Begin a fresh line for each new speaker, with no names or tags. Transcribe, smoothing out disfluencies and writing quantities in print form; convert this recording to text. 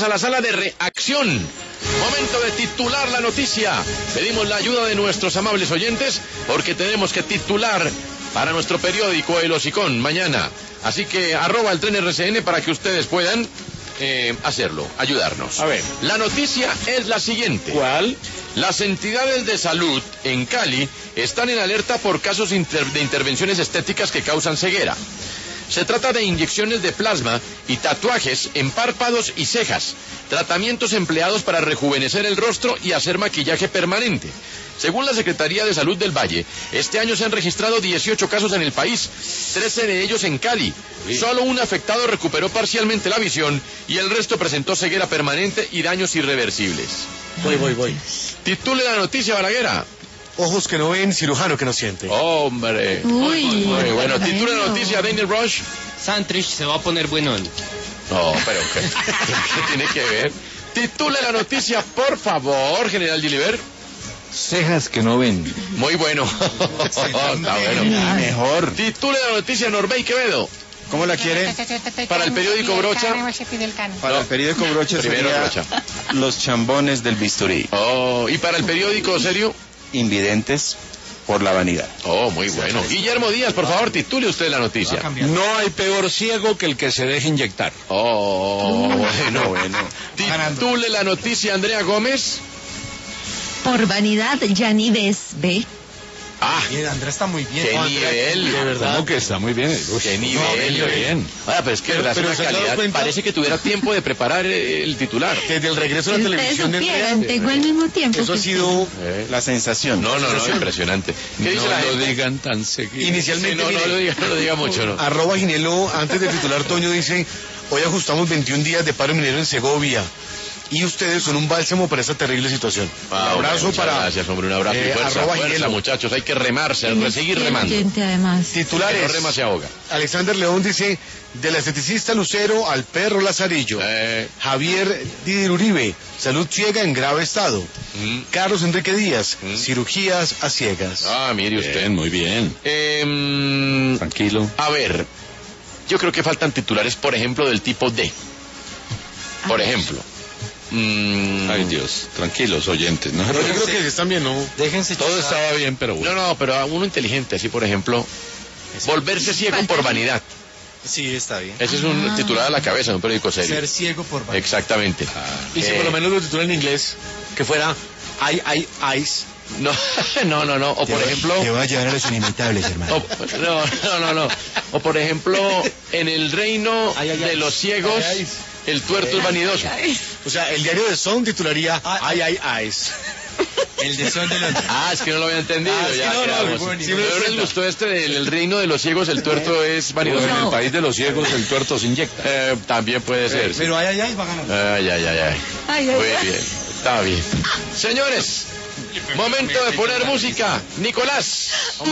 a la sala de reacción. Momento de titular la noticia. Pedimos la ayuda de nuestros amables oyentes porque tenemos que titular para nuestro periódico El Hocicón mañana. Así que @el tren RCN para que ustedes puedan hacerlo, ayudarnos.
A ver.
La noticia es la siguiente.
¿Cuál?
Las entidades de salud en Cali están en alerta por casos de intervenciones estéticas que causan ceguera. Se trata de inyecciones de plasma y tatuajes en párpados y cejas, tratamientos empleados para rejuvenecer el rostro y hacer maquillaje permanente. Según la Secretaría de Salud del Valle, este año se han registrado 18 casos en el país, 13 de ellos en Cali. Solo un afectado recuperó parcialmente la visión y el resto presentó ceguera permanente y daños irreversibles.
Voy.
Titule la noticia, Balaguera.
Ojos que no ven, cirujano que no siente.
Hombre.
Uy,
Muy bueno. Titule la
bueno.
noticia, Daniel Rush.
Santrich se va a poner buenón.
No, pero ¿qué tiene que ver? Titule la noticia, por favor, General Gilibert.
Cejas que no ven.
Muy bueno. Está bueno.
Mejor.
Titule la noticia, Norbey Quevedo.
¿Cómo la quiere?
Para el periódico Brocha.
Para el periódico Brocha
Primero
sería
Brocha.
Los chambones del bisturí.
Oh, y para el periódico Serio.
Invidentes por la vanidad.
Oh, muy bueno. Guillermo Díaz, por favor, titule usted la noticia.
No hay peor ciego que el que se deje inyectar.
Oh, bueno.
Bueno.
Titule la noticia, Andrea Gómez.
Por vanidad, Yanides B.
Ah,
Bien, Andrés está muy bien.
qué nivel.
De verdad.
¿Cómo que está muy bien?
Qué nivel.
bien.
Ah, pero es que
Pero
hace una
¿se ha dado
calidad.
cuenta?
Parece que tuviera tiempo de preparar el titular.
Desde el regreso a
Si
la
ustedes
televisión de
supieran,
Andrea,
tengo el mismo tiempo.
eso ha
que
sido
La sensación.
No, impresionante. ¿Qué dice la
No lo
gente?
digan tan seguido.
inicialmente.
Sí, no lo diga mucho, ¿no?
@Ginelo, antes de titular Toño, dice: hoy ajustamos 21 días de paro minero en Segovia. Y ustedes son un bálsamo para esta terrible situación. Un abrazo
muchas
para.
Gracias, hombre, un abrazo y fuerza,
@Ginelo.
muchachos. Hay que remarse,
Él es
seguir
fiel
remando.
oyente, además.
Que
Titulares.
no rema se ahoga.
Alexander León dice: del esteticista Lucero al perro Lazarillo. Javier Didier Uribe, salud ciega en grave estado. Carlos Enrique Díaz, cirugías a ciegas.
Ah, mire usted.
Bien, muy bien. Tranquilo.
A ver, yo creo que faltan titulares, por ejemplo, del tipo D. Por ejemplo.
Ay, Dios. Tranquilos, oyentes. No,
Pero yo creo que están bien, ¿no?
Déjense
todo estaba bien, pero bueno.
No, pero a uno inteligente, así por ejemplo, volverse ciego por vanidad.
Sí, está bien.
Ese es un titular a la cabeza de un periódico serio.
Ser ciego por vanidad.
Exactamente.
Y si por lo menos lo titulan en inglés, que fuera eyes.
No. O por ejemplo.
Te va a llevar a los inimitables, hermano.
No. O por ejemplo, en el reino de los ciegos, el tuerto es vanidoso.
O sea, el diario de Son titularía eyes.
El de Son de Londres.
Ah, es que no lo había entendido.
Sí,
ya,
no,
quedamos.
muy bueno.
Sí, pero les gustó del reino de los ciegos, el tuerto es vanidoso.
En el país de los ciegos el tuerto se inyecta.
También puede ser. Sí.
Pero ay, va ganando.
Ay.
Ay,
Muy bien, está bien. Señores, momento de poner música. Nicolás.